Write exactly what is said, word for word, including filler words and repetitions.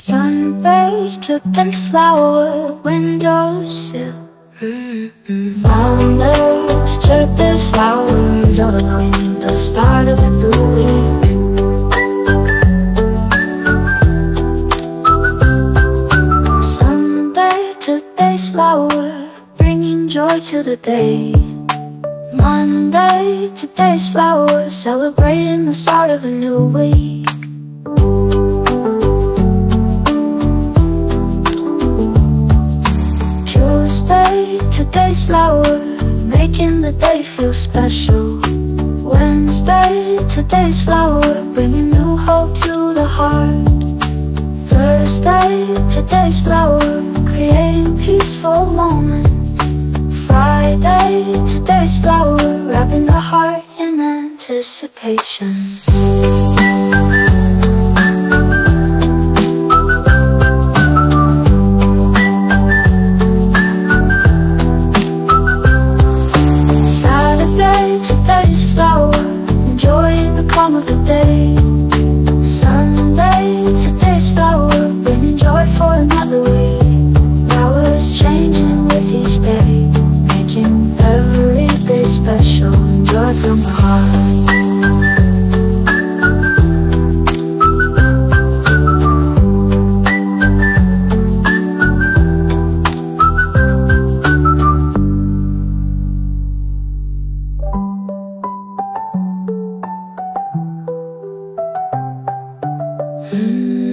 Sun-bathed, dripping flower, windowsill. Mm-hmm. Flowers, dripping flowers, all along the start of the new week. Sunday, today's flower, bringing joy to the day. Monday, today's flower, celebrating the start of a new week. Tuesday, today's flower, making the day feel special. Wednesday, today's flower, bringing new hope to the heart. Thursday, today's flower, creating peaceful moments. Friday, today's flower, wrapping the heart in anticipation. Saturday, today's flower, enjoying the calm of the day. Sunday, today's flower, bringing joy for another week. Flowers changing with each day, making every day special, and joy from the heart. Mm.